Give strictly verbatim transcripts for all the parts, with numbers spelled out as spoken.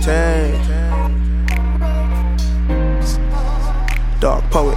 Tang. Dark poet.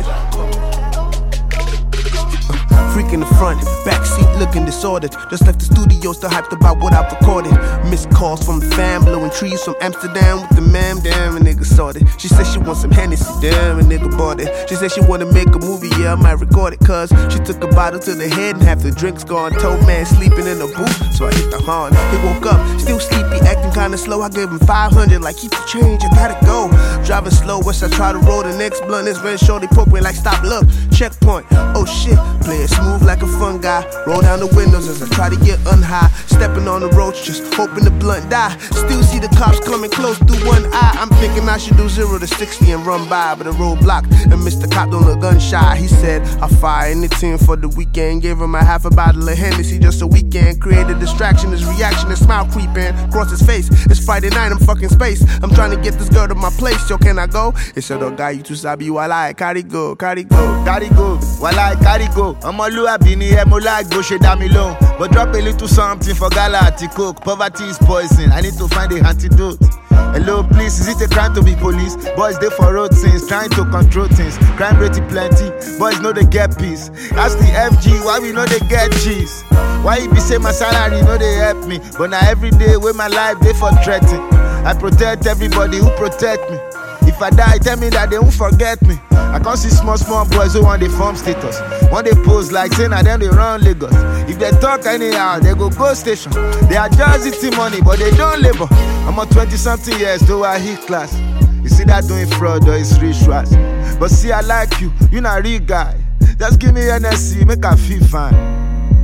Freak in the front, backseat looking disordered. Just left the studio, still hyped about what I've recorded. Missed calls from the fam, blowing trees from Amsterdam with the man. Damn, a nigga sorted. She said she wants some Hennessy, damn, a nigga bought it. She said she wanna make a movie, yeah, I might record it. Cause she took a bottle to the head and half the drinks gone. Told man sleeping in the booth, so I hit the horn. He woke up, still sleepy, acting kinda slow. I gave him five hundred, like keep the change, I gotta go. Driving slow, once I try to roll the next blunt. This red shorty poke me like stop, look, checkpoint. Oh shit, play it smooth like a fun guy. Roll down the windows as I try to get unhigh. Stepping on the roach, just hoping the blunt die. Still see the cops coming close through one eye. I'm thinking I should do zero to sixty and run by, but the road blocked and Mister Cop don't look gun shy. He said I'll fire anything for the weekend. Gave him a half a bottle of Hennessy just a weekend. Created distraction, his reaction, his smile creeping across his face. It's Friday night, I'm fucking space. I'm trying to get this girl to my place, yo, can I go? He said, oh guy, you too sabi, walai, carry go, carry go, carry go, walai, carry go. I'm a lua bini, I'm a like go, she damn me low. But drop a little something for gala to cook. Poverty is poison, I need to find the antidote. Hello, please, is it a crime to be police? Boys, they for road things, trying to control things. Crime rate plenty, boys know they get peace. Ask the F G, why we know they get cheese? Why you be say my salary, know they help me? But now every day with my life, they for threaten. I protect everybody who protect me. If I die, tell me that they won't forget me. I can't see small, small boys who want the form status. Want they pose like saying that them they run Lagos. If they talk anyhow, they go go station. They are just eating money, but they don't labor. I'm on twenty something years, though I hit class. You see that doing fraud or it's rituals. But see, I like you, you not real guy. Just give me N S C, make I feel fine.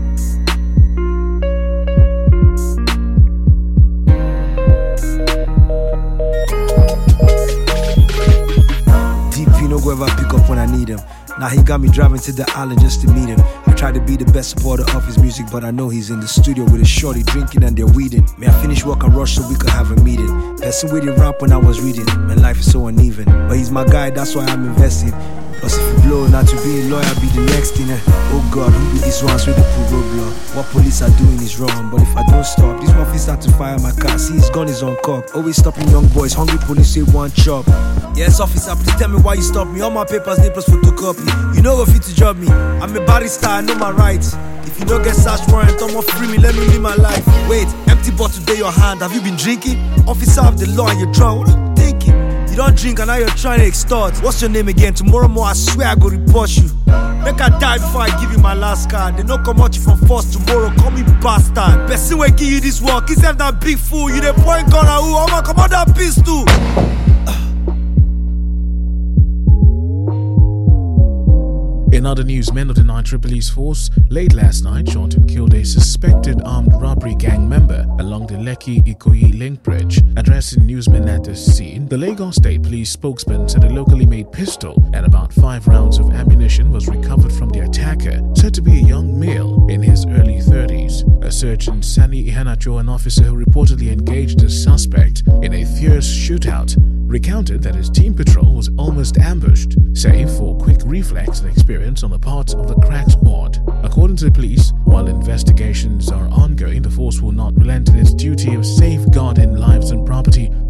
No go ever pick up when I need him. Now he got me driving to the island just to meet him. I try to be the best supporter of his music, but I know he's in the studio with a shorty drinking and they're weeding. May I finish work and rush so we could have a meeting. Person with the rap when I was reading. Man, life is so uneven, but he's my guy, that's why I'm investing. Plus if you blow, not to be a lawyer, be the next thing. Eh? Oh God, who be these ones with the poor roadblock? What police are doing is wrong, but if I don't stop, these motherfuckers start to fire my car. See his gun is on cock. Always stopping young boys, hungry police say one chop. Yes, officer, please tell me why you stop me. All my papers, they plus photocopy. You know what fit to job me. I'm a barrister, I know my rights. If you don't get search warrant, I'ma free me, let me live my life. Wait, empty bottle there your hand, have you been drinking? Officer of the law and you're drunk, what are you thinking? You don't drink and now you're trying to extort. What's your name again? Tomorrow more, I swear I go report you. Make I die before I give you my last card. They no come out you from force tomorrow, call me bastard. Person will give you this work, instead of that big fool, you the point gun and who? I'ma come out that pistol. In other news, men of the Nigeria Police Force late last night shot and killed a suspected armed robbery gang member along the Lekki-Ikoyi link bridge. Addressing newsmen at the scene, the Lagos State Police spokesman said a locally made pistol and about five rounds of ammunition was recovered from the attacker, said to be a young male in his early thirties. A Sergeant Sani Ihanacho, an officer who reportedly engaged the suspect in a fierce shootout, recounted that his team patrol was almost ambushed, save for quick reflex and experience on the part of the crack squad. According to the police, while investigations are ongoing, the force will not relent in its duty of safeguarding lives and property